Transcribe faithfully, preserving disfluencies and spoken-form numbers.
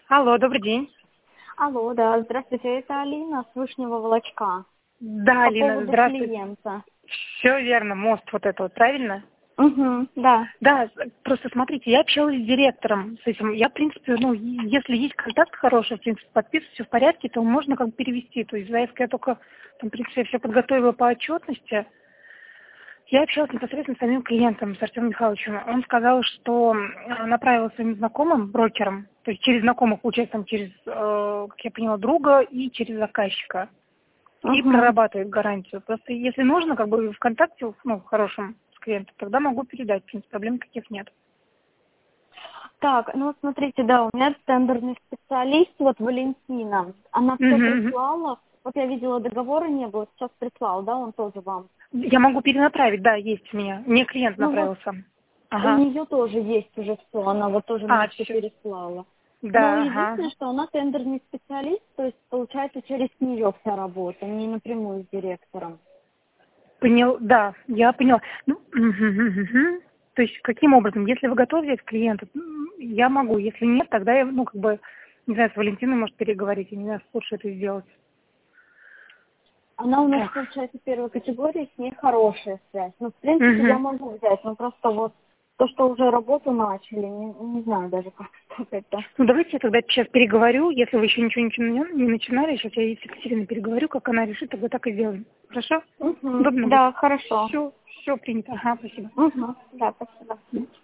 Алло, добрый день. Алло, да, здравствуйте, это Алина с Вышнего Волочка. Да, По Алина, поводу здравствуйте. клиента. Все верно, мост вот это вот, правильно? Угу, да. Да, просто смотрите, я общалась с директором, с этим. Я, в принципе, ну, и- если есть контакт хороший, в принципе, подписывать, все в порядке, то можно как бы перевести. То есть заявка я только, там, в принципе, все подготовила по отчетности. Я общалась непосредственно с самим клиентом, с Артемом Михайловичем. Он сказал, что э, направил своим знакомым, брокерам, то есть через знакомых, получается, там, через, э, как я поняла, друга и через заказчика. И Угу. прорабатывает гарантию. Просто если нужно, как бы ВКонтакте, ну, в хорошем с клиентом, тогда могу передать, в принципе, проблем каких нет. Так, ну смотрите, да, у меня тендерный специалист, вот Валентина, она все Мгм, прислала. Вот я видела, договора не было, сейчас прислал, да, он тоже вам. мгм. Я могу перенаправить, да, есть у меня. Мне клиент Ну вот направил сам. у Ага. нее тоже есть уже все, она вот тоже А, мне все все. переслала. Но Да, единственное, ага. что она тендерный специалист, то есть получается через нее вся работа, не напрямую с директором. Понял, да, я поняла. Ну, мгм, мгм, мгм. То есть каким образом, если вы готовы взять клиента, м, я могу, если нет, тогда я, ну, как бы, не знаю, с Валентиной, может, переговорить, я не знаю, лучше это сделать. Она у нас, Так. получается, первой категории, с ней хорошая связь. Ну, в принципе, я Мгм. могу взять, но просто вот то, что уже работу начали, не, не знаю даже, как это. Ну, давайте я тогда сейчас переговорю, если вы еще ничего, ничего не не начинали, сейчас я с Екатериной переговорю, как она решит, тогда так и сделаем. Хорошо? Угу. Удобно будет? Да, хорошо. Все, все принято. Ага, спасибо. Угу. Да, спасибо.